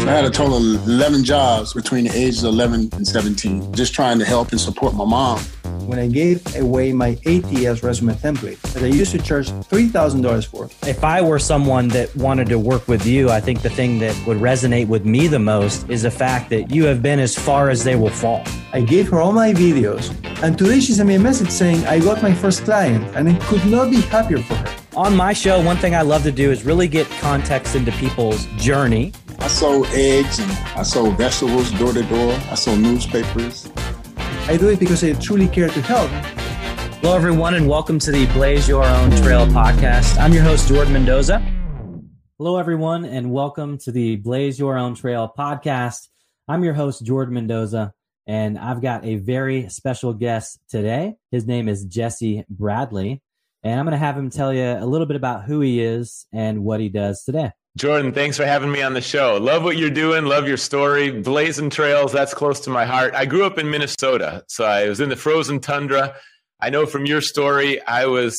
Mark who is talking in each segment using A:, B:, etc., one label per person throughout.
A: I had a total of 11 jobs between the ages of 11 and 17, just trying to help and support my mom.
B: When I gave away my ATS resume template that I used to charge $3,000 for.
C: If I were someone that wanted to work with you, I think the thing that would resonate with me the most is the fact that you have been as far as they will fall.
B: I gave her all my videos, and today she sent me a message saying I got my first client, and I could not be happier for her.
C: On my show, one thing I love to do is really get context into people's journey.
A: I sold eggs and I sold vegetables door to door. I sold newspapers.
B: I do it because I truly care to help.
C: Hello, everyone, and welcome to the Blaze Your Own Trail podcast. I'm your host, Jordan Mendoza. Hello, everyone, and welcome to the Blaze Your Own Trail podcast. I'm your host, Jordan Mendoza, and I've got a very special guest today. His name is Jesse Bradley, and I'm going to have him tell you a little bit about who he is and what he does today.
D: Jordan, thanks for having me on the show. Love what you're doing. Love your story. Blazing trails, that's close to my heart. I grew up in Minnesota, so I was in the frozen tundra. I know from your story, I was,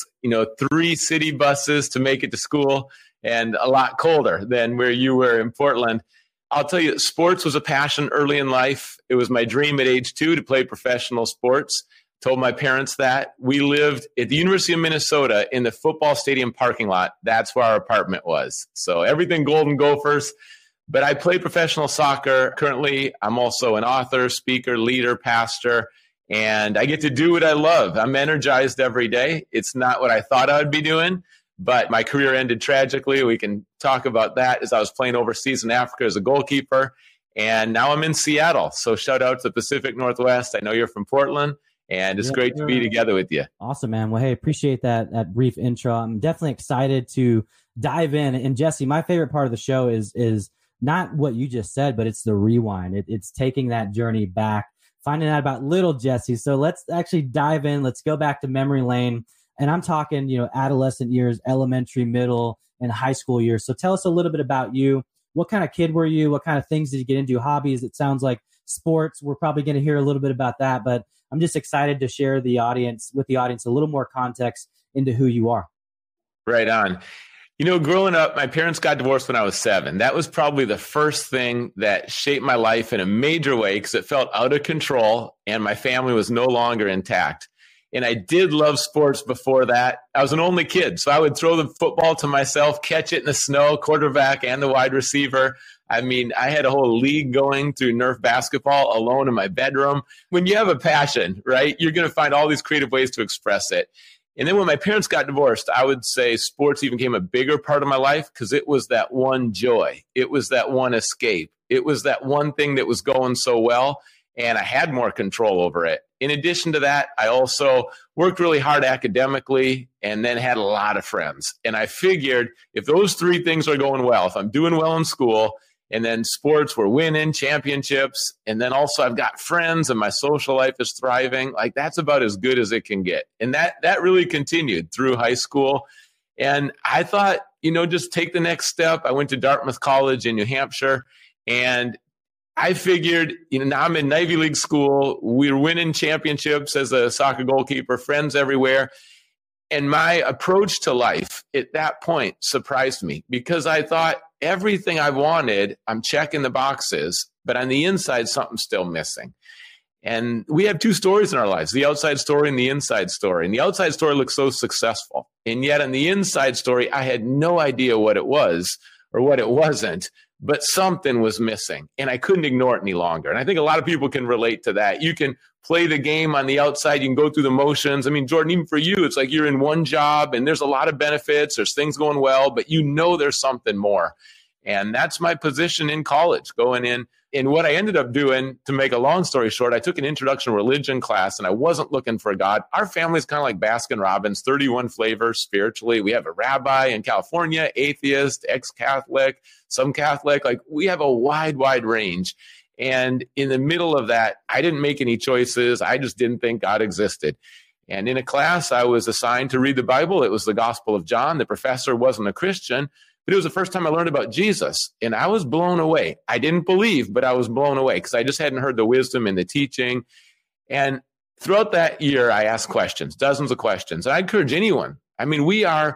D: 3 city buses to make it to school and a lot colder than where you were in Portland. I'll tell you, sports was a passion early in life. It was my dream at age 2 to play professional sports. Told my parents that. We lived at the University of Minnesota in the football stadium parking lot. That's where our apartment was. So everything Golden Gophers. But I play professional soccer. Currently, I'm also an author, speaker, leader, pastor, and I get to do what I love. I'm energized every day. It's not what I thought I would be doing, but my career ended tragically. We can talk about that as I was playing overseas in Africa as a goalkeeper. And now I'm in Seattle. So shout out to the Pacific Northwest. I know you're from Portland. And it's great to be together with you.
C: Awesome, man. Well, hey, appreciate that brief intro. I'm definitely excited to dive in. And Jesse, my favorite part of the show is not what you just said, but it's the rewind. It's taking that journey back, finding out about little Jesse. So let's actually dive in. Let's go back to memory lane. And I'm talking, adolescent years, elementary, middle, and high school years. So tell us a little bit about you. What kind of kid were you? What kind of things did you get into? Hobbies? It sounds like sports. We're probably going to hear a little bit about that, but I'm just excited to share with the audience a little more context into who you are.
D: Right on. Growing up, my parents got divorced when I was 7. That was probably the first thing that shaped my life in a major way because it felt out of control and my family was no longer intact. And I did love sports before that. I was an only kid, so I would throw the football to myself, catch it in the snow, quarterback and the wide receiver. I had a whole league going through Nerf basketball alone in my bedroom. When you have a passion, right, you're going to find all these creative ways to express it. And then when my parents got divorced, I would say sports even became a bigger part of my life because it was that one joy. It was that one escape. It was that one thing that was going so well, and I had more control over it. In addition to that, I also worked really hard academically and then had a lot of friends. And I figured if those 3 things are going well, if I'm doing well in school, and then sports, we're winning championships. And then also I've got friends and my social life is thriving. Like that's about as good as it can get. And that really continued through high school. And I thought, just take the next step. I went to Dartmouth College in New Hampshire and I figured, now I'm in Ivy League school. We're winning championships as a soccer goalkeeper, friends everywhere. And my approach to life at that point surprised me because I thought everything I wanted, I'm checking the boxes, but on the inside, something's still missing. And we have 2 stories in our lives, the outside story and the inside story. And the outside story looks so successful. And yet on the inside story, I had no idea what it was or what it wasn't, but something was missing and I couldn't ignore it any longer. And I think a lot of people can relate to that. You can play the game on the outside. You can go through the motions. I mean, Jordan, even for you, it's like you're in one job and there's a lot of benefits. There's things going well, but there's something more. And that's my position in college going in. And what I ended up doing, to make a long story short, I took an introduction to religion class and I wasn't looking for God. Our family is kind of like Baskin Robbins, 31 flavors spiritually. We have a rabbi in California, atheist, ex-Catholic, some Catholic. Like we have a wide range. And in the middle of that, I didn't make any choices. I just didn't think God existed. And in a class, I was assigned to read the Bible. It was the Gospel of John. The professor wasn't a Christian, but it was the first time I learned about Jesus. And I was blown away. I didn't believe, but I was blown away because I just hadn't heard the wisdom and the teaching. And throughout that year, I asked questions, dozens of questions. And I encourage anyone. I mean, we are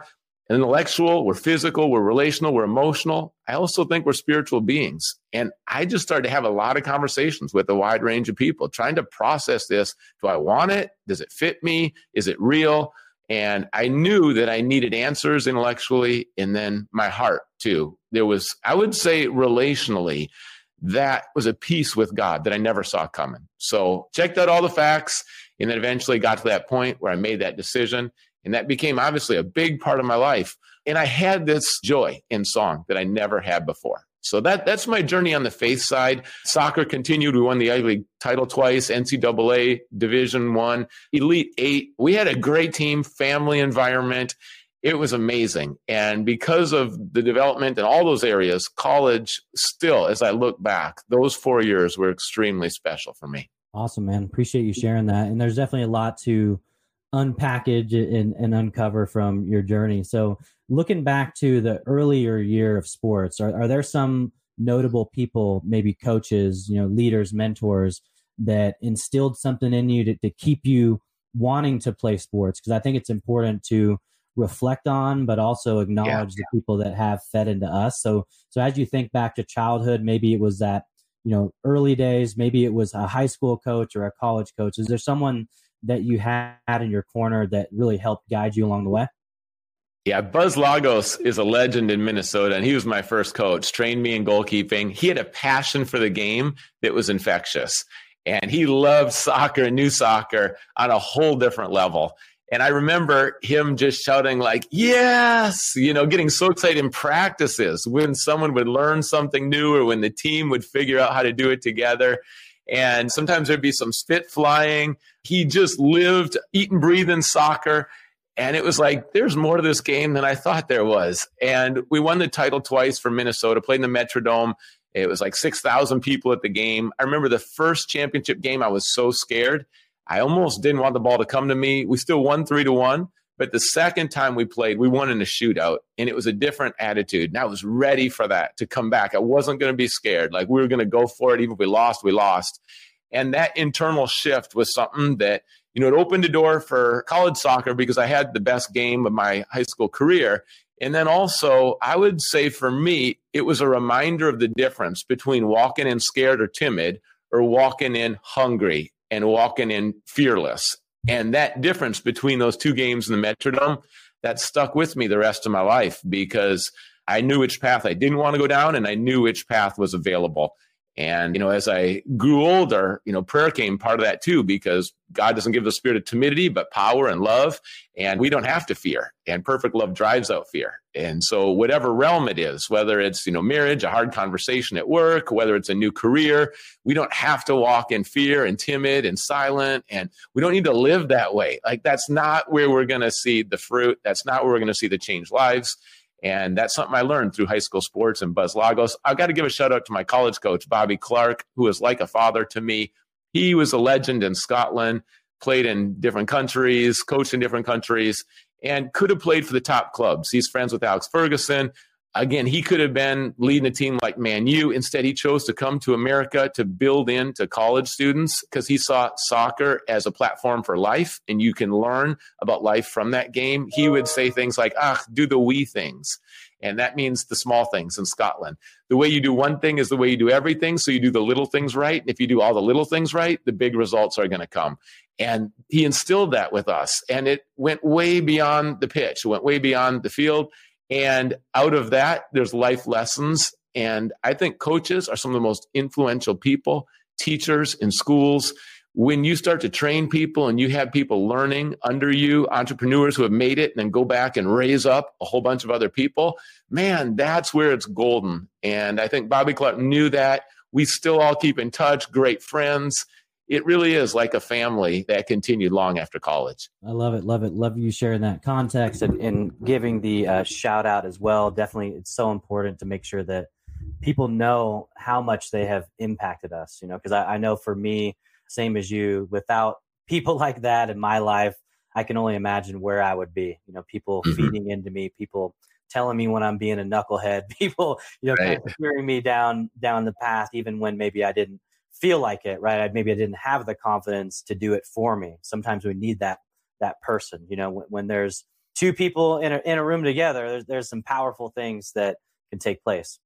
D: intellectual, we're physical, we're relational, we're emotional. I also think we're spiritual beings. And I just started to have a lot of conversations with a wide range of people, trying to process this. Do I want it? Does it fit me? Is it real? And I knew that I needed answers intellectually, and then my heart too. There was, I would say relationally, that was a peace with God that I never saw coming. So checked out all the facts, and then eventually got to that point where I made that decision. And that became obviously a big part of my life. And I had this joy in song that I never had before. So that's my journey on the faith side. Soccer continued. We won the Ivy League title twice, NCAA Division I, Elite Eight. We had a great team, family environment. It was amazing. And because of the development in all those areas, college still, as I look back, those 4 years were extremely special for me.
C: Awesome, man. Appreciate you sharing that. And there's definitely a lot to unpackage and uncover from your journey. So looking back to the earlier year of sports, are there some notable people, maybe coaches, leaders, mentors that instilled something in you to keep you wanting to play sports? Because I think it's important to reflect on, but also acknowledge the people that have fed into us. So as you think back to childhood, maybe it was that, early days, maybe it was a high school coach or a college coach. Is there someone that you had in your corner that really helped guide you along the way?
D: Yeah, Buzz Lagos is a legend in Minnesota, and he was my first coach, trained me in goalkeeping. He had a passion for the game that was infectious, and he loved soccer and knew soccer on a whole different level. And I remember him just shouting like, yes, getting so excited in practices when someone would learn something new or when the team would figure out how to do it together. And sometimes there'd be some spit flying. He just lived, eat and breathe in soccer. And it was like, there's more to this game than I thought there was. And we won the title twice for Minnesota, played in the Metrodome. It was like 6,000 people at the game. I remember the first championship game, I was so scared. I almost didn't want the ball to come to me. We still won 3-1. But the second time we played, we won in a shootout, and it was a different attitude. And I was ready for that to come back. I wasn't going to be scared. Like, we were going to go for it. Even if we lost, we lost. And that internal shift was something that, it opened the door for college soccer because I had the best game of my high school career. And then also, I would say for me, it was a reminder of the difference between walking in scared or timid or walking in hungry and walking in fearless. And that difference between those two games in the Metrodome, that stuck with me the rest of my life because I knew which path I didn't want to go down and I knew which path was available. And, as I grew older, prayer came part of that too, because God doesn't give the spirit of timidity, but power and love. And we don't have to fear. And perfect love drives out fear. And so whatever realm it is, whether it's, marriage, a hard conversation at work, whether it's a new career, we don't have to walk in fear and timid and silent. And we don't need to live that way. Like, that's not where we're going to see the fruit. That's not where we're going to see the changed lives. And that's something I learned through high school sports and Buzz Lagos. I've got to give a shout out to my college coach, Bobby Clark, who was like a father to me. He was a legend in Scotland, played in different countries, coached in different countries, and could have played for the top clubs. He's friends with Alex Ferguson. Again, he could have been leading a team like Man U. Instead, he chose to come to America to build into college students because he saw soccer as a platform for life, and you can learn about life from that game. He would say things like, do the wee things. And that means the small things in Scotland. The way you do one thing is the way you do everything. So you do the little things right. And if you do all the little things right, the big results are going to come. And he instilled that with us. And it went way beyond the pitch. It went way beyond the field. And out of that, there's life lessons. And I think coaches are some of the most influential people, teachers in schools. When you start to train people and you have people learning under you, entrepreneurs who have made it and then go back and raise up a whole bunch of other people, man, that's where it's golden. And I think Bobby Clark knew that. We still all keep in touch, great friends. It really is like a family that continued long after college.
C: I love it. Love it. Love you sharing that context and giving the shout out as well. Definitely, it's so important to make sure that people know how much they have impacted us, because I know for me, same as you, without people like that in my life, I can only imagine where I would be. People feeding into me, people telling me when I'm being a knucklehead, people, kind of steering me down the path, even when maybe I didn't feel like it, right? Maybe I didn't have the confidence to do it for me. Sometimes we need that person, when there's two people in a room together, there's some powerful things that can take place.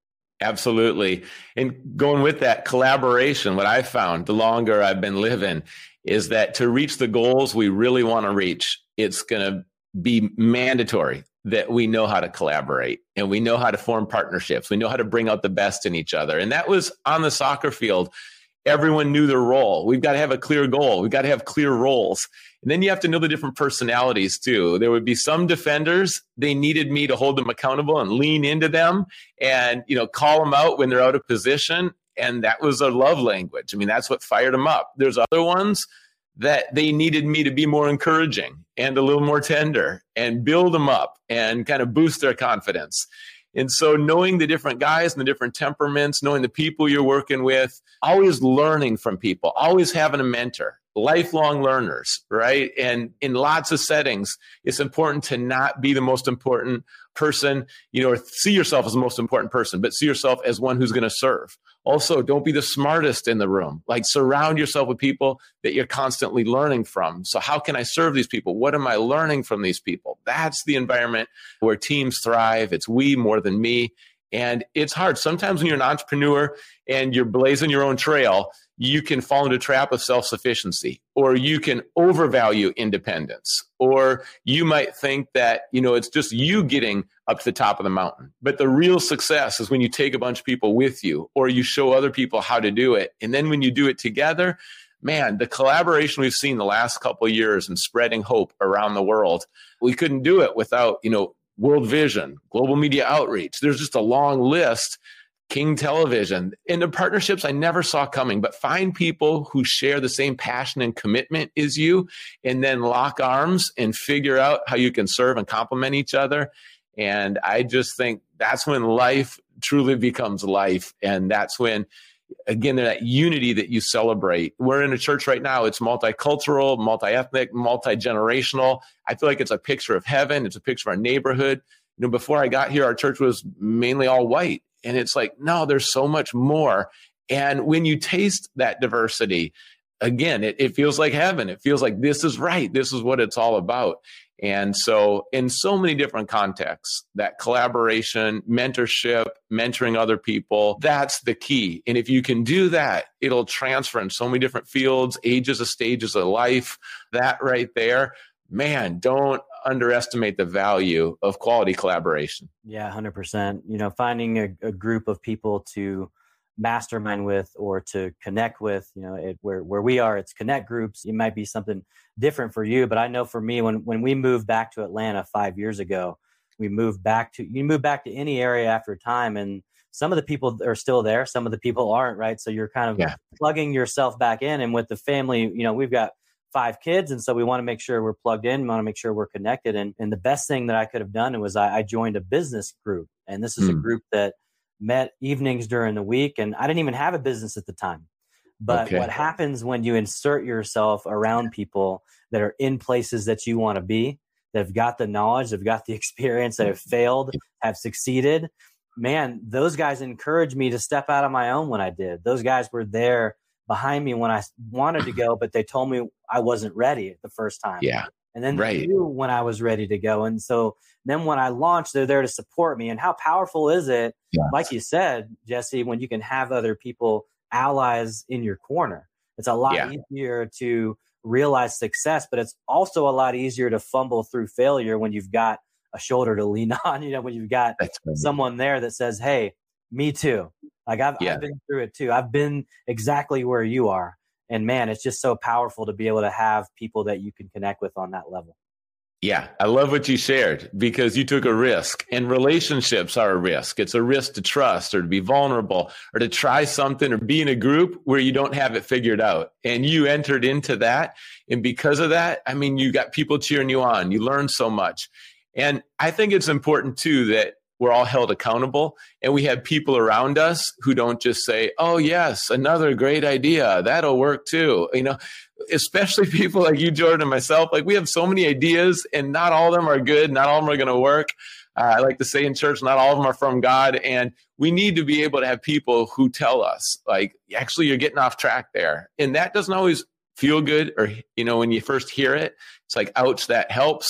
D: Absolutely. And going with that collaboration, what I found the longer I've been living is that to reach the goals we really want to reach, it's going to be mandatory that we know how to collaborate and we know how to form partnerships. We know how to bring out the best in each other. And that was on the soccer field. Everyone knew their role. We've got to have a clear goal. We've got to have clear roles. And then you have to know the different personalities too. There would be some defenders, they needed me to hold them accountable and lean into them and, call them out when they're out of position. And that was a love language. I mean, that's what fired them up. There's other ones that they needed me to be more encouraging and a little more tender and build them up and kind of boost their confidence. And so knowing the different guys and the different temperaments, knowing the people you're working with, always learning from people, always having a mentor, lifelong learners, right? And in lots of settings, it's important to not be the most important person, or see yourself as the most important person, but see yourself as one who's going to serve. Also, don't be the smartest in the room. Like, surround yourself with people that you're constantly learning from. So how can I serve these people? What am I learning from these people? That's the environment where teams thrive. It's we more than me. And it's hard. Sometimes when you're an entrepreneur and you're blazing your own trail, you can fall into a trap of self-sufficiency, or you can overvalue independence, or you might think that, it's just you getting up to the top of the mountain. But the real success is when you take a bunch of people with you, or you show other people how to do it. And then when you do it together, man, the collaboration we've seen the last couple of years in spreading hope around the world, we couldn't do it without, World Vision, global media outreach. There's just a long list. King Television, and the partnerships I never saw coming, but find people who share the same passion and commitment as you, and then lock arms and figure out how you can serve and complement each other. And I just think that's when life truly becomes life. And that's when, again, that unity that you celebrate. We're in a church right now. It's multicultural, multi-ethnic, multi-generational. I feel like it's a picture of heaven. It's a picture of our neighborhood. Before I got here, our church was mainly all white. And it's like, no, there's so much more. And when you taste that diversity, again, it feels like heaven. It feels like this is right. This is what it's all about. And so in so many different contexts, that collaboration, mentorship, mentoring other people, that's the key. And if you can do that, it'll transfer in so many different fields, ages, stages of life. That right there, man, don't underestimate the value of quality collaboration.
C: Yeah, 100%. Finding a group of people to mastermind with or to connect with, where we are, it's connect groups. It might be something different for you, but I know for me, when we moved back to Atlanta 5 years ago, you move back to any area after time, and some of the people are still there, some of the people aren't, right? So you're kind of plugging yourself back in. And with the family, we've got 5 kids. And so we want to make sure we're plugged in. We want to make sure we're connected. And the best thing that I could have done was I joined a business group. And this is a group that met evenings during the week. And I didn't even have a business at the time. But what happens when you insert yourself around people that are in places that you want to be, that have got the knowledge, they've got the experience, that have failed, have succeeded, man, those guys encouraged me to step out on my own when I did. Those guys were there behind me when I wanted to go, but they told me I wasn't ready the first time.
D: Yeah.
C: And then they knew when I was ready to go. And so then when I launched, they're there to support me. And how powerful is it, like you said, Jesse, when you can have other people, allies in your corner? It's a lot easier to realize success, but it's also a lot easier to fumble through failure when you've got a shoulder to lean on, when you've got someone there that says, hey, me too. Like I've been through it too. I've been exactly where you are. And man, it's just so powerful to be able to have people that you can connect with on that level.
D: Yeah, I love what you shared because you took a risk, and relationships are a risk. It's a risk to trust or to be vulnerable or to try something or be in a group where you don't have it figured out. And you entered into that. And because of that, I mean, you got people cheering you on. You learn so much. And I think it's important too that we're all held accountable and we have people around us who don't just say, oh, yes, another great idea. That'll work too. Especially people like you, Jordan, and myself. Like we have so many ideas and not all of them are good. Not all of them are going to work. I like to say in church, not all of them are from God. And we need to be able to have people who tell us like, actually, you're getting off track there. And that doesn't always feel good. Or, when you first hear it, it's like, ouch, that helps.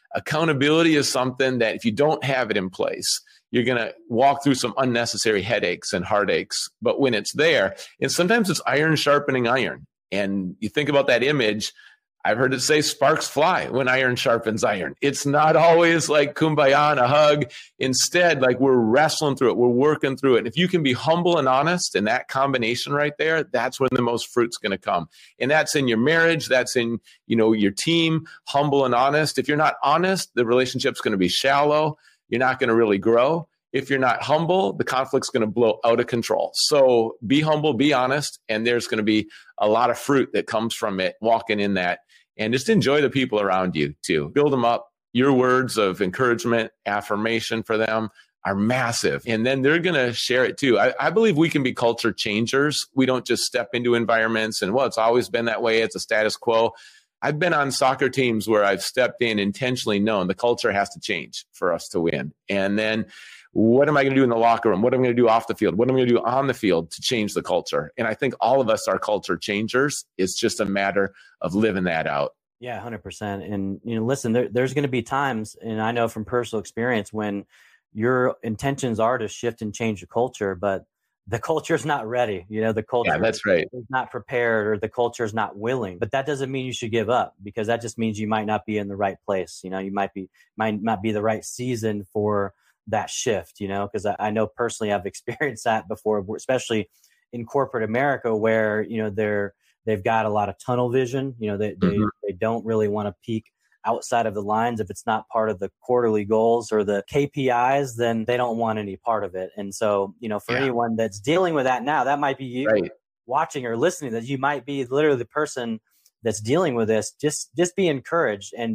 D: Accountability is something that if you don't have it in place, you're going to walk through some unnecessary headaches and heartaches. But when it's there, and sometimes it's iron sharpening iron. And you think about that image, I've heard it say sparks fly when iron sharpens iron. It's not always like kumbaya and a hug. Instead, like we're wrestling through it. We're working through it. If you can be humble and honest in that combination right there, that's when the most fruit's going to come. And that's in your marriage. That's in, your team, humble and honest. If you're not honest, the relationship's going to be shallow. You're not going to really grow. If you're not humble, the conflict's going to blow out of control. So be humble, be honest, and there's going to be a lot of fruit that comes from it, walking in that. And just enjoy the people around you too. Build them up. Your words of encouragement, affirmation for them are massive. And then they're going to share it too. I believe we can be culture changers. We don't just step into environments and, it's always been that way. It's a status quo. I've been on soccer teams where I've stepped in intentionally known the culture has to change for us to win. And then what am I going to do in the locker room? What am I going to do off the field? What am I going to do on the field to change the culture? And I think all of us are culture changers. It's just a matter of living that out.
C: Yeah, 100%. And, listen, there's going to be times, and I know from personal experience, when your intentions are to shift and change the culture, but the culture is not ready. The culture
D: that's right.
C: is not prepared, or the culture is not willing. But that doesn't mean you should give up, because that just means you might not be in the right place. You might not be the right season for that shift, because I know personally I've experienced that before, especially in corporate America, where, they've got a lot of tunnel vision. They don't really want to peek outside of the lines. If it's not part of the quarterly goals or the KPIs, then they don't want any part of it. And so, for anyone that's dealing with that now, that might be you watching or listening, that you might be literally the person that's dealing with this. Just be encouraged, and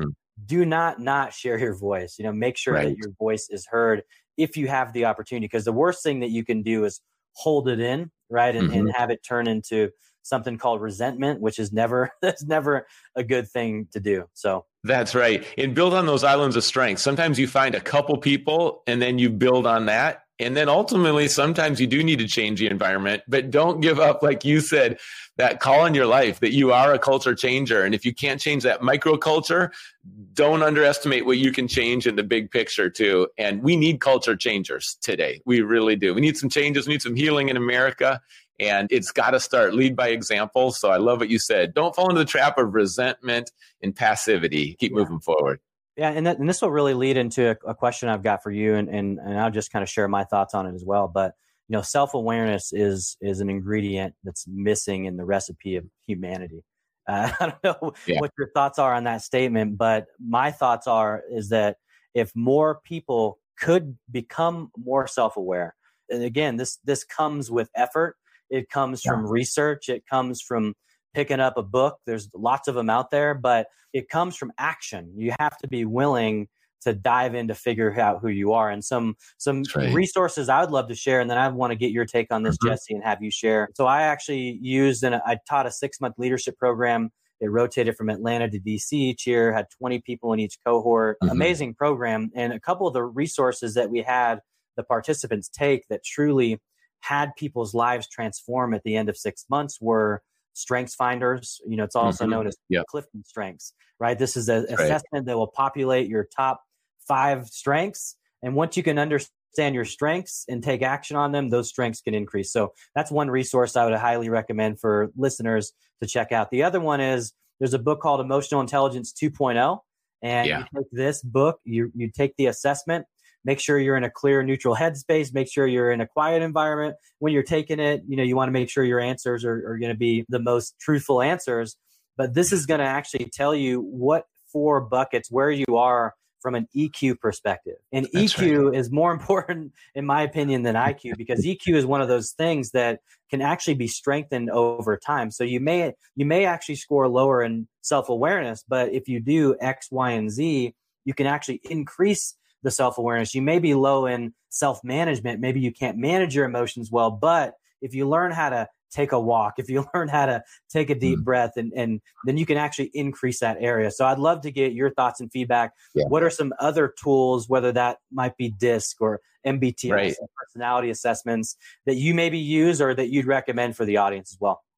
C: do not share your voice. Make sure that your voice is heard if you have the opportunity, because the worst thing that you can do is hold it in, right? And have it turn into something called resentment, which is that's never a good thing to do. So
D: that's right. And build on those islands of strength. Sometimes you find a couple people and then you build on that. And then ultimately, sometimes you do need to change the environment, but don't give up. Like you said, that call in your life that you are a culture changer. And if you can't change that microculture, don't underestimate what you can change in the big picture too. And we need culture changers today. We really do. We need some changes. We need some healing in America. And it's got to start. Lead by example. So I love what you said. Don't fall into the trap of resentment and passivity. Keep moving forward.
C: Yeah, and this will really lead into a question I've got for you, and I'll just kind of share my thoughts on it as well. But self-awareness is an ingredient that's missing in the recipe of humanity. I don't know what your thoughts are on that statement, but my thoughts is that if more people could become more self-aware, and again, this comes with effort. It comes from research. It comes from picking up a book. There's lots of them out there, but it comes from action. You have to be willing to dive in to figure out who you are. And some resources I would love to share, and then I want to get your take on this, Jesse, and have you share. So I actually I taught a 6-month leadership program. It rotated from Atlanta to DC each year, had 20 people in each cohort. Amazing program. And a couple of the resources that we had the participants take that truly had people's lives transform at the end of 6 months were Strengths Finders. It's also known as Clifton Strengths, right? This is an assessment that will populate your top 5 strengths. And once you can understand your strengths and take action on them, those strengths can increase. So that's one resource I would highly recommend for listeners to check out. The other one is there's a book called Emotional Intelligence 2.0. And you take this book, you take the assessment. Make sure you're in a clear, neutral headspace. Make sure you're in a quiet environment. When you're taking it, you want to make sure your answers are going to be the most truthful answers. But this is going to actually tell you what 4 buckets, where you are from an EQ perspective. And EQ is more important, in my opinion, than IQ, because EQ is one of those things that can actually be strengthened over time. So you may actually score lower in self-awareness, but if you do X, Y, and Z, you can actually increase the self-awareness. You may be low in self-management. Maybe you can't manage your emotions well, but if you learn how to take a walk, if you learn how to take a deep breath, and then you can actually increase that area. So I'd love to get your thoughts and feedback. What are some other tools, whether that might be DISC or MBTI, personality assessments, that you maybe use or that you'd recommend for the audience as well?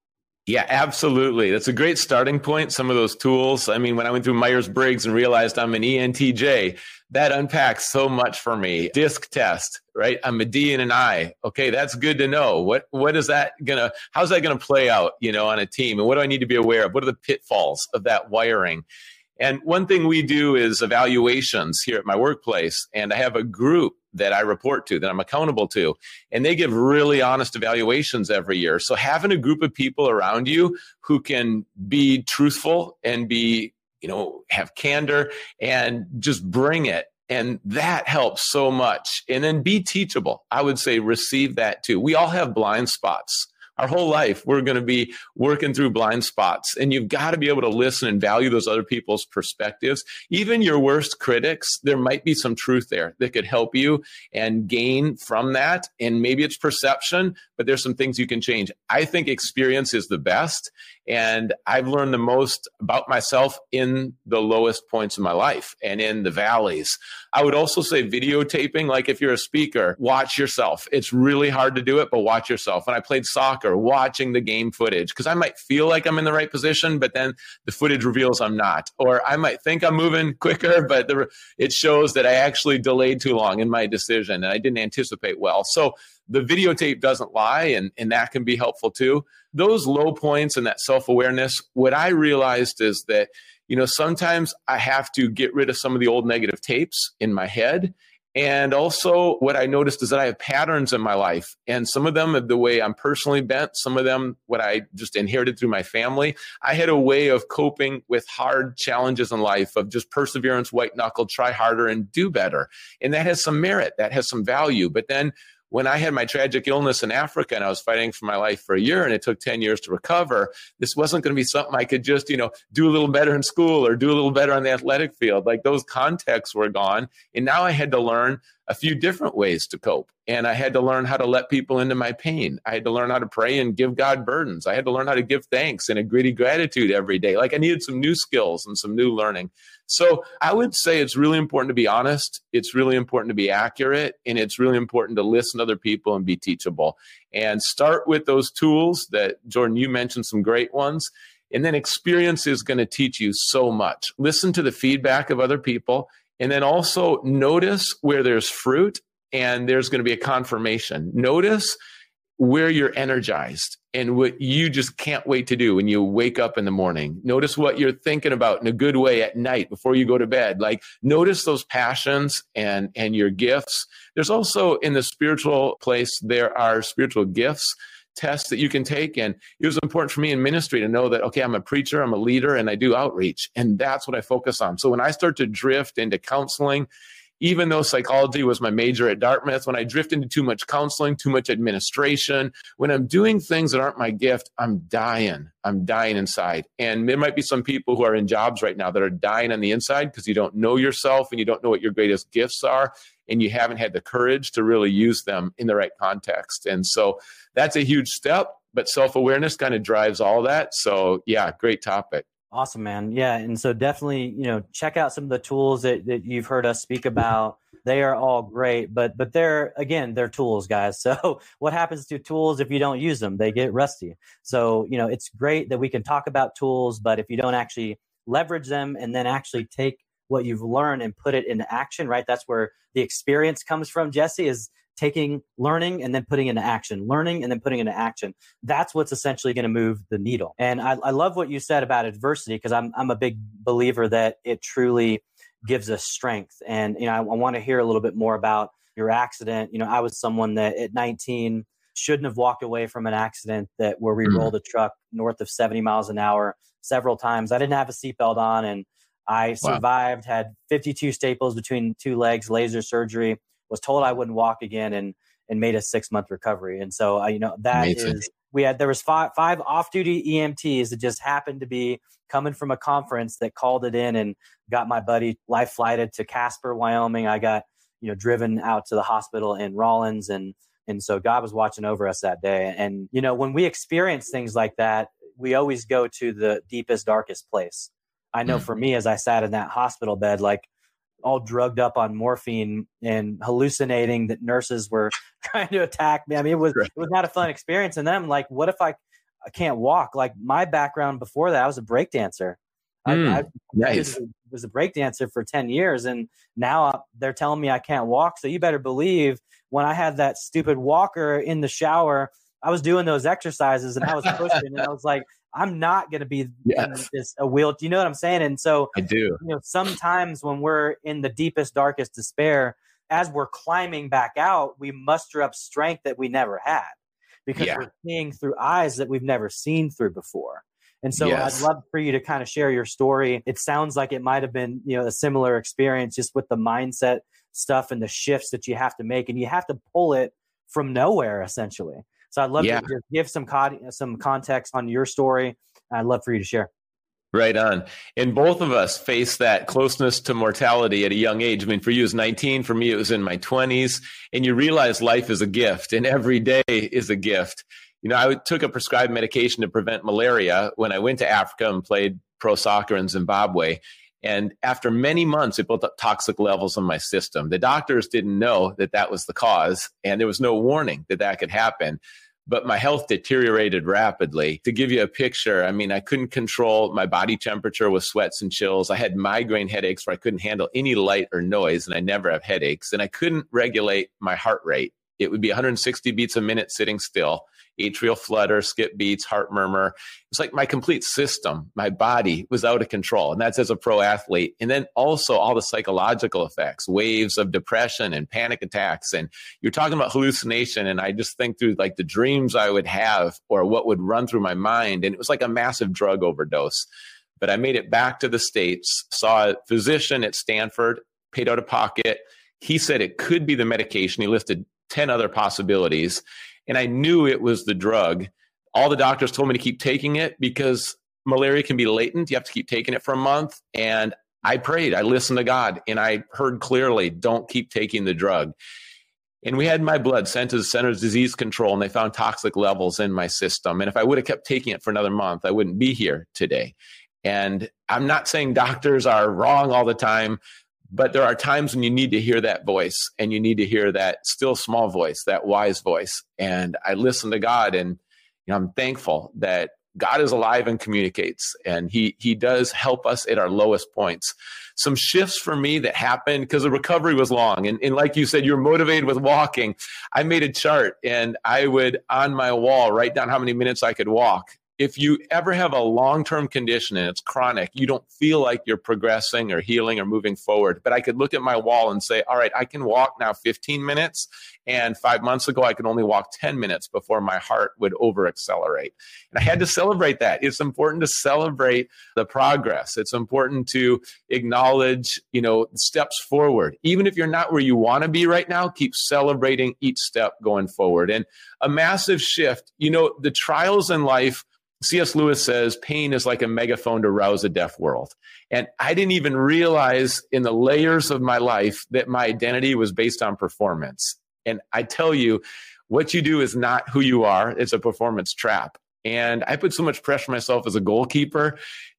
D: Yeah, absolutely. That's a great starting point. Some of those tools. I mean, when I went through Myers-Briggs and realized I'm an ENTJ, that unpacks so much for me. DISC test, right? I'm a D and an I. Okay, that's good to know. How's that gonna play out, on a team? And what do I need to be aware of? What are the pitfalls of that wiring? And one thing we do is evaluations here at my workplace. And I have a group that I report to, that I'm accountable to, and they give really honest evaluations every year. So having a group of people around you who can be truthful and have candor and just bring it. And that helps so much. And then be teachable. I would say receive that too. We all have blind spots. Our whole life, we're going to be working through blind spots, and you've got to be able to listen and value those other people's perspectives. Even your worst critics, there might be some truth there that could help you and gain from that. And maybe it's perception, but there's some things you can change. I think experience is the best. And I've learned the most about myself in the lowest points of my life and in the valleys. I would also say videotaping, like if you're a speaker, watch yourself. It's really hard to do it, but watch yourself. When I played soccer, watching the game footage, because I might feel like I'm in the right position, but then the footage reveals I'm not. Or I might think I'm moving quicker, but it shows that I actually delayed too long in my decision and I didn't anticipate well. So the videotape doesn't lie, and that can be helpful too. Those low points and that self-awareness, what I realized is that, sometimes I have to get rid of some of the old negative tapes in my head. And also what I noticed is that I have patterns in my life, and some of them are the way I'm personally bent. Some of them, what I just inherited through my family. I had a way of coping with hard challenges in life, of just perseverance, white knuckle, try harder and do better. And that has some merit, that has some value. But then when I had my tragic illness in Africa and I was fighting for my life for a year and it took 10 years to recover, this wasn't going to be something I could just, do a little better in school or do a little better on the athletic field. Like those contexts were gone. And now I had to learn a few different ways to cope. And I had to learn how to let people into my pain. I had to learn how to pray and give God burdens. I had to learn how to give thanks and a gritty gratitude every day. Like I needed some new skills and some new learning. So I would say it's really important to be honest. It's really important to be accurate. And it's really important to listen to other people and be teachable. And start with those tools that, Jordan, you mentioned some great ones. And then experience is going to teach you so much. Listen to the feedback of other people. And then also notice where there's fruit and there's going to be a confirmation. Notice where you're energized and what you just can't wait to do when you wake up in the morning. Notice what you're thinking about in a good way at night before you go to bed. Like notice those passions and your gifts. There's also in the spiritual place, there are spiritual gifts tests that you can take. And it was important for me in ministry to know that, okay, I'm a preacher, I'm a leader, and I do outreach. And that's what I focus on. So when I start to drift into counseling, even though psychology was my major at Dartmouth, when I drift into too much counseling, too much administration, when I'm doing things that aren't my gift, I'm dying inside. And there might be some people who are in jobs right now that are dying on the inside because you don't know yourself and you don't know what your greatest gifts are. And you haven't had the courage to really use them in the right context. And so that's a huge step, but self-awareness kind of drives all that. So yeah, great topic.
C: Awesome, man. Yeah. And so definitely, check out some of the tools that you've heard us speak about. They are all great, but they're tools, guys. So what happens to tools if you don't use them? They get rusty. So, it's great that we can talk about tools, but if you don't actually leverage them and then actually take what you've learned and put it into action, right? That's where the experience comes from, Jesse, is learning and then putting into action, learning and then putting into action. That's what's essentially going to move the needle. And I love what you said about adversity, because I'm a big believer that it truly gives us strength. And, I want to hear a little bit more about your accident. I was someone that at 19 shouldn't have walked away from an accident where we rolled a truck north of 70 miles an hour several times. I didn't have a seatbelt on, and I survived, had 52 staples between two legs, laser surgery, was told I wouldn't walk again, and made a 6-month recovery. And so, that Amazing. There was five off-duty EMTs that just happened to be coming from a conference that called it in and got my buddy life flighted to Casper, Wyoming. I got, driven out to the hospital in Rawlins. And so God was watching over us that day. And, when we experience things like that, we always go to the deepest, darkest place. I know for me, as I sat in that hospital bed, like all drugged up on morphine and hallucinating that nurses were trying to attack me. I mean, it was not a fun experience. And then I'm like, what if I can't walk. Like my background before that, I was a break dancer. I was a break dancer for 10 years. And now they're telling me I can't walk. So you better believe when I had that stupid walker in the shower, I was doing those exercises and I was pushing and I was like, I'm not going to be a wheel. Do you know what I'm saying? And so
D: I do.
C: Sometimes when we're in the deepest, darkest despair, as we're climbing back out, we muster up strength that we never had because we're seeing through eyes that we've never seen through before. And so I'd love for you to kind of share your story. It sounds like it might have been, a similar experience just with the mindset stuff and the shifts that you have to make, and you have to pull it from nowhere essentially. So I'd love to just give some context on your story. I'd love for you to share.
D: Right on. And both of us face that closeness to mortality at a young age. I mean, for you, it was 19. For me, it was in my 20s. And you realize life is a gift and every day is a gift. I took a prescribed medication to prevent malaria when I went to Africa and played pro soccer in Zimbabwe. And after many months, it built up toxic levels in my system. The doctors didn't know that was the cause, and there was no warning that could happen. But my health deteriorated rapidly. To give you a picture, I couldn't control my body temperature with sweats and chills. I had migraine headaches where I couldn't handle any light or noise, and I never have headaches. And I couldn't regulate my heart rate. It would be 160 beats a minute sitting still, atrial flutter, skip beats, heart murmur. It's like my complete system, my body was out of control. And that's as a pro athlete. And then also all the psychological effects, waves of depression and panic attacks. And you're talking about hallucination. And I just think through like the dreams I would have or what would run through my mind. And it was like a massive drug overdose. But I made it back to the States, saw a physician at Stanford, paid out of pocket. He said it could be the medication. He listed 10 other possibilities. And I knew it was the drug. All the doctors told me to keep taking it because malaria can be latent. You have to keep taking it for a month. And I prayed, I listened to God, and I heard clearly, don't keep taking the drug. And we had my blood sent to the Centers of Disease Control, and they found toxic levels in my system. And if I would have kept taking it for another month, I wouldn't be here today. And I'm not saying doctors are wrong all the time, but there are times when you need to hear that voice, and you need to hear that still small voice, that wise voice. And I listened to God, and I'm thankful that God is alive and communicates, and he does help us at our lowest points. Some shifts for me that happened because the recovery was long. And like you said, you're motivated with walking. I made a chart, and I would, on my wall, write down how many minutes I could walk. If you ever have a long-term condition and it's chronic, you don't feel like you're progressing or healing or moving forward. But I could look at my wall and say, all right, I can walk now 15 minutes. And 5 months ago, I could only walk 10 minutes before my heart would over-accelerate. And I had to celebrate that. It's important to celebrate the progress. It's important to acknowledge, steps forward. Even if you're not where you want to be right now, keep celebrating each step going forward. And a massive shift, the trials in life, C.S. Lewis says, pain is like a megaphone to rouse a deaf world. And I didn't even realize in the layers of my life that my identity was based on performance. And I tell you, what you do is not who you are. It's a performance trap. And I put so much pressure on myself as a goalkeeper.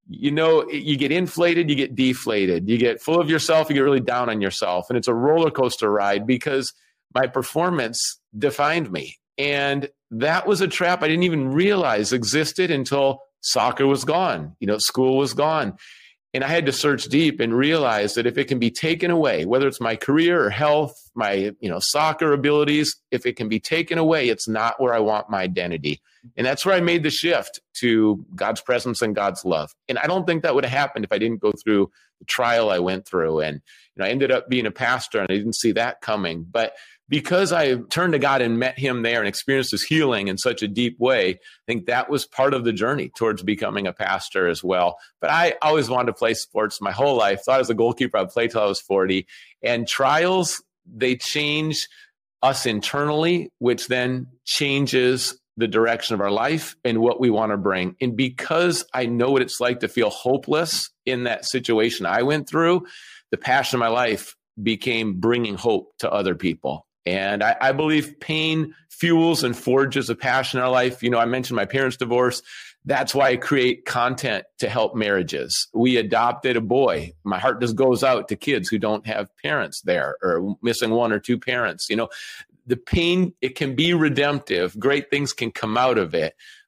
D: You get inflated, you get deflated. You get full of yourself, you get really down on yourself. And it's a roller coaster ride because my performance defined me. And that was a trap I didn't even realize existed until soccer was gone. School was gone. And I had to search deep and realize that if it can be taken away, whether it's my career or health, my, soccer abilities, if it can be taken away, it's not where I want my identity. And that's where I made the shift to God's presence and God's love. And I don't think that would have happened if I didn't go through the trial I went through. And I ended up being a pastor, and I didn't see that coming. But because I turned to God and met him there and experienced his healing in such a deep way, I think that was part of the journey towards becoming a pastor as well. But I always wanted to play sports my whole life. Thought as a goalkeeper, I'd play till I was 40. And trials, they change us internally, which then changes the direction of our life and what we want to bring. And because I know what it's like to feel hopeless in that situation I went through, the passion of my life became bringing hope to other people. And I believe pain fuels and forges a passion in our life. I mentioned my parents' divorce. That's why I create content to help marriages. We adopted a boy. My heart just goes out to kids who don't have parents there or missing one or two parents. The pain, it can be redemptive. Great things can come out of it.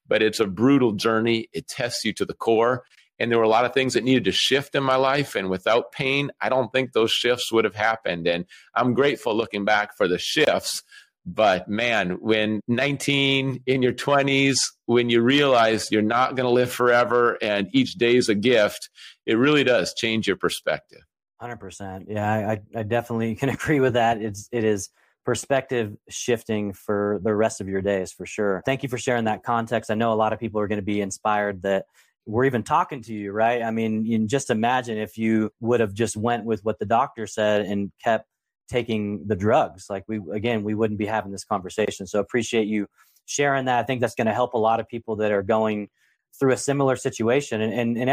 D: but it's a brutal journey. It tests you to the core. And there were a lot of things that needed to shift in my life. And without pain, I don't think those shifts would have happened. And I'm grateful looking back for the shifts. But man, when 19, in your 20s, when you realize you're not going to live forever and each day is a gift, it really does change your perspective.
C: 100%. Yeah, I definitely can agree with that. It is perspective shifting for the rest of your days, for sure. Thank you for sharing that context. I know a lot of people are going to be inspired that we're even talking to you, right? I mean, you can just imagine if you would have just went with what the doctor said and kept taking the drugs, like we wouldn't be having this conversation. So appreciate you sharing that. I think that's going to help a lot of people that are going through a similar situation. And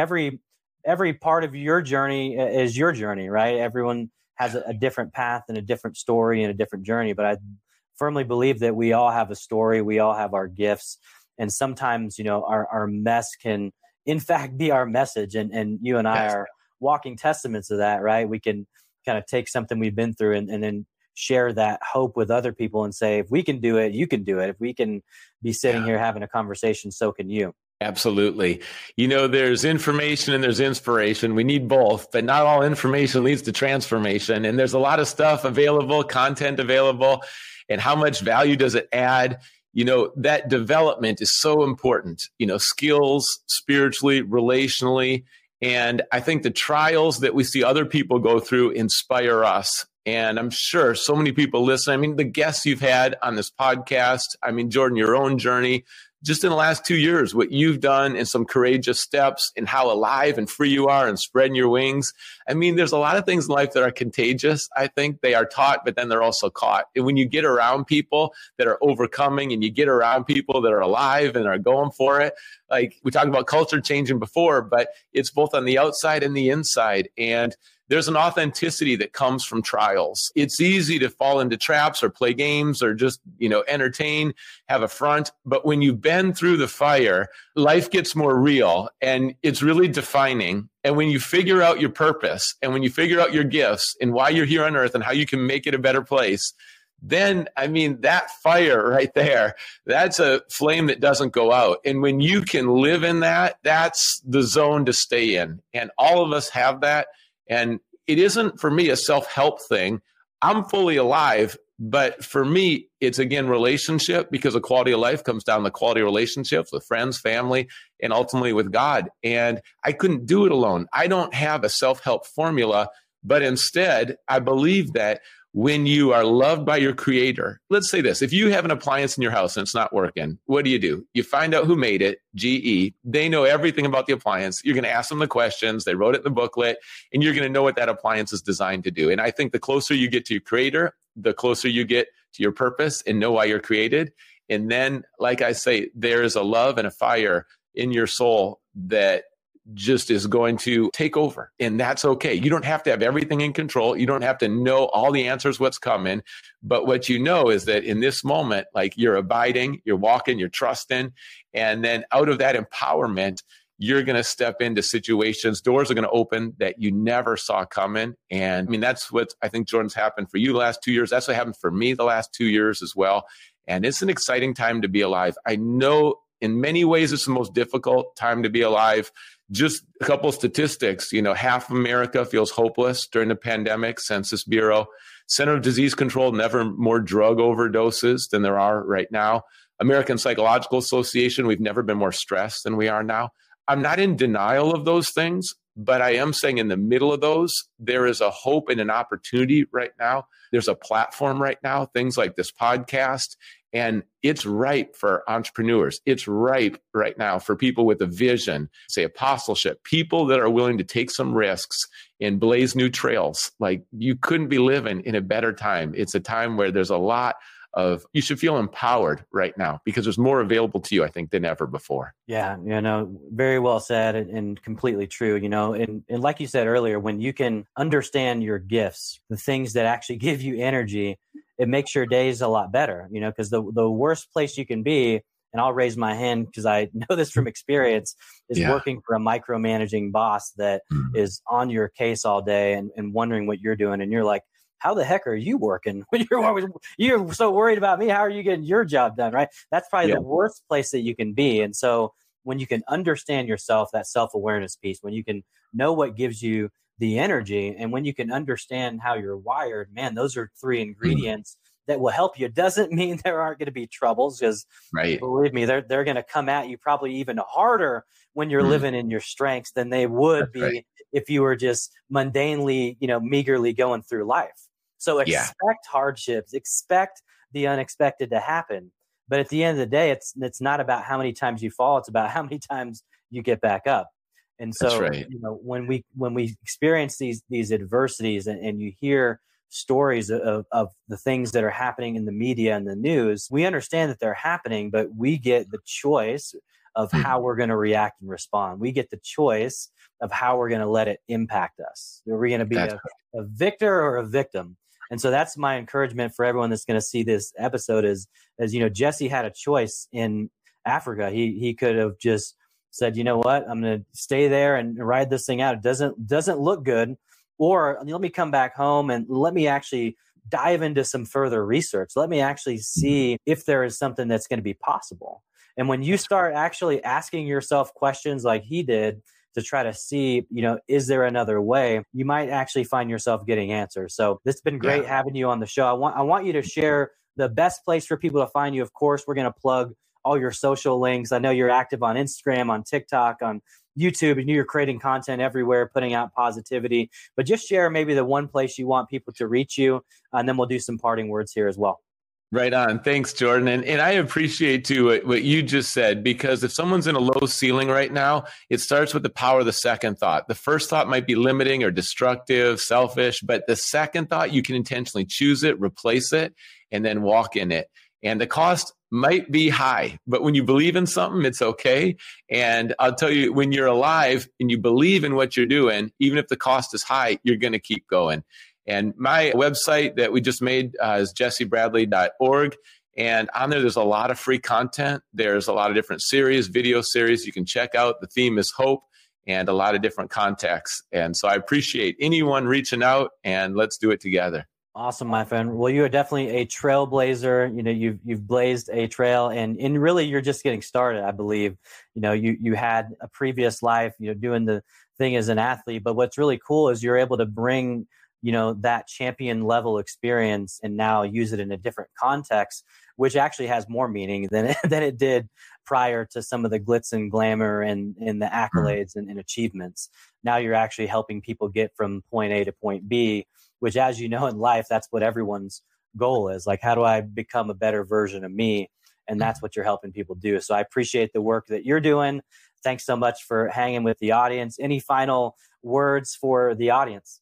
C: every part of your journey is your journey, right? Everyone has a different path and a different story and a different journey. But I firmly believe that we all have a story. We all have our gifts. And sometimes, our mess can, in fact, be our message. And you and I are walking testaments of that, right? We can kind of take something we've been through and then share that hope with other people and say, if we can do it, you can do it. If we can be sitting here having a conversation, so can you.
D: Absolutely. There's information and there's inspiration. We need both, but not all information leads to transformation. And there's a lot of stuff available, content available, and how much value does it add? That development is so important, skills, spiritually, relationally. And I think the trials that we see other people go through inspire us. And I'm sure so many people listen. I mean, the guests you've had on this podcast, Jordan, your own journey, just in the last 2 years, what you've done and some courageous steps and how alive and free you are and spreading your wings. There's a lot of things in life that are contagious. I think they are taught, but then they're also caught. And when you get around people that are overcoming and you get around people that are alive and are going for it, like we talked about culture changing before, but it's both on the outside and the inside. And there's an authenticity that comes from trials. It's easy to fall into traps or play games or just, entertain, have a front. But when you've been through the fire, life gets more real and it's really defining. And when you figure out your purpose and when you figure out your gifts and why you're here on earth and how you can make it a better place, then, that fire right there, that's a flame that doesn't go out. And when you can live in that, that's the zone to stay in. And all of us have that. And it isn't for me a self-help thing. I'm fully alive, but for me, it's again, relationship, because the quality of life comes down to quality of relationships with friends, family, and ultimately with God. And I couldn't do it alone. I don't have a self-help formula, but instead I believe that when you are loved by your creator, let's say this, if you have an appliance in your house and it's not working, what do? You find out who made it, GE. They know everything about the appliance. You're going to ask them the questions. They wrote it in the booklet, and you're going to know what that appliance is designed to do. And I think the closer you get to your creator, the closer you get to your purpose and know why you're created. And then, like I say, there is a love and a fire in your soul that just is going to take over. And that's okay. You don't have to have everything in control. You don't have to know all the answers, what's coming. But what you know is that in this moment, like you're abiding, you're walking, you're trusting. And then out of that empowerment, you're going to step into situations, doors are going to open that you never saw coming. And that's what I think, Jordan's happened for you the last 2 years. That's what happened for me the last 2 years as well. And it's an exciting time to be alive. I know in many ways, it's the most difficult time to be alive. Just a couple of statistics, half of America feels hopeless during the pandemic, Census Bureau. Center of Disease Control, never more drug overdoses than there are right now. American Psychological Association, we've never been more stressed than we are now. I'm not in denial of those things, but I am saying in the middle of those, there is a hope and an opportunity right now. There's a platform right now, things like this podcast. And it's ripe for entrepreneurs. It's ripe right now for people with a vision, say apostleship, people that are willing to take some risks and blaze new trails. Like you couldn't be living in a better time. It's a time where there's a lot of, you should feel empowered right now because there's more available to you, I think, than ever before.
C: Yeah, very well said and completely true, and like you said earlier, when you can understand your gifts, the things that actually give you energy, it makes your days a lot better, because the worst place you can be, and I'll raise my hand because I know this from experience, is working for a micromanaging boss that is on your case all day and wondering what you're doing. And you're like, how the heck are you working when you're so worried about me? How are you getting your job done? Right. That's probably the worst place that you can be. And so when you can understand yourself, that self-awareness piece, when you can know what gives you the energy, and when you can understand how you're wired, man, those are three ingredients that will help you. Doesn't mean there aren't going to be troubles, because believe me, they're going to come at you probably even harder when you're living in your strengths than they would be if you were just mundanely, meagerly going through life. So expect hardships, expect the unexpected to happen. But at the end of the day, it's not about how many times you fall. It's about how many times you get back up. And so, when we experience these adversities and you hear stories of the things that are happening in the media and the news, we understand that they're happening, but we get the choice of how we're going to react and respond. We get the choice of how we're going to let it impact us. Are we going to be a victor or a victim? And so that's my encouragement for everyone that's going to see this episode is Jesse had a choice in Africa. He could have just said, you know what, I'm going to stay there and ride this thing out. It doesn't look good. Or let me come back home and let me actually dive into some further research. Let me actually see if there is something that's going to be possible. And when you start actually asking yourself questions like he did to try to see, is there another way, you might actually find yourself getting answers. So this has been great having you on the show. I want you to share the best place for people to find you. Of course, we're going to plug all your social links. I know you're active on Instagram, on TikTok, on YouTube, and you're creating content everywhere, putting out positivity. But just share maybe the one place you want people to reach you, and then we'll do some parting words here as well.
D: Right on. Thanks, Jordan. And I appreciate too what you just said, because if someone's in a low ceiling right now, it starts with the power of the second thought. The first thought might be limiting or destructive, selfish, but the second thought, you can intentionally choose it, replace it, and then walk in it. And the cost might be high, but when you believe in something, it's okay. And I'll tell you, when you're alive and you believe in what you're doing, even if the cost is high, you're going to keep going. And my website that we just made is jessebradley.org. And on there's a lot of free content. There's a lot of different video series you can check out. The theme is hope and a lot of different contexts. And so I appreciate anyone reaching out, and let's do it together.
C: Awesome, my friend. Well, you are definitely a trailblazer. You've blazed a trail, and really you're just getting started, I believe. You had a previous life, doing the thing as an athlete, but what's really cool is you're able to bring, that champion level experience and now use it in a different context, which actually has more meaning than it did prior to some of the glitz and glamour and the accolades and achievements. Now you're actually helping people get from point A to point B, which, as you know, in life, that's what everyone's goal is. Like, how do I become a better version of me? And that's what you're helping people do. So I appreciate the work that you're doing. Thanks so much for hanging with the audience. Any final words for the audience?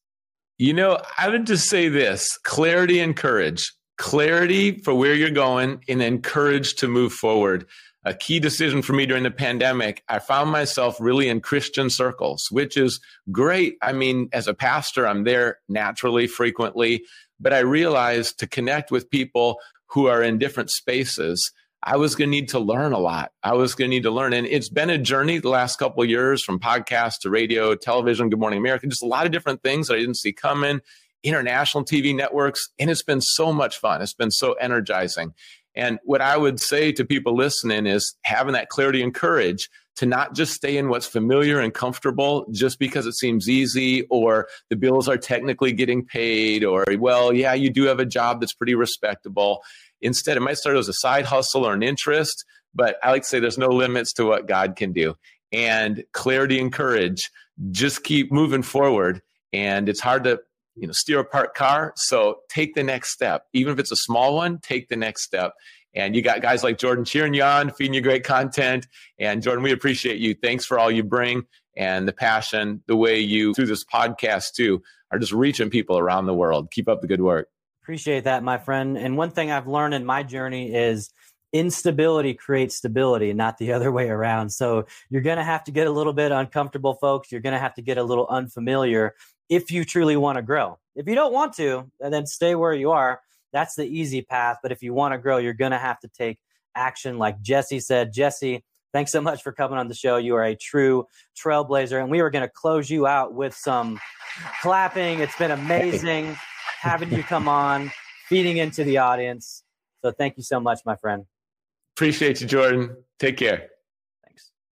D: I would just say this: clarity and courage. Clarity for where you're going, and then courage to move forward. A key decision for me during the pandemic, I found myself really in Christian circles, which is great. I mean, as a pastor, I'm there naturally, frequently, but I realized to connect with people who are in different spaces, I was going to need to learn a lot. And it's been a journey the last couple of years, from podcasts to radio, television, Good Morning America, just a lot of different things that I didn't see coming, international TV networks, and it's been so much fun. It's been so energizing. And what I would say to people listening is having that clarity and courage to not just stay in what's familiar and comfortable just because it seems easy, or the bills are technically getting paid, or, well, yeah, you do have a job that's pretty respectable. Instead, it might start as a side hustle or an interest, but I like to say there's no limits to what God can do. And clarity and courage, just keep moving forward. And it's hard to steer a parked car. So take the next step. Even if it's a small one, take the next step. And you got guys like Jordan cheering you on, feeding you great content. And Jordan, we appreciate you. Thanks for all you bring, and the passion, the way you, through this podcast too, are just reaching people around the world. Keep up the good work.
C: Appreciate that, my friend. And one thing I've learned in my journey is instability creates stability, not the other way around. So you're going to have to get a little bit uncomfortable, folks. You're going to have to get a little unfamiliar if you truly want to grow. If you don't want to, then stay where you are. That's the easy path. But if you want to grow, you're going to have to take action, like Jesse said. Jesse, thanks so much for coming on the show. You are a true trailblazer. And we are going to close you out with some clapping. It's been amazing. having you come on, feeding into the audience. So thank you so much, my friend.
D: Appreciate you, Jordan. Take care.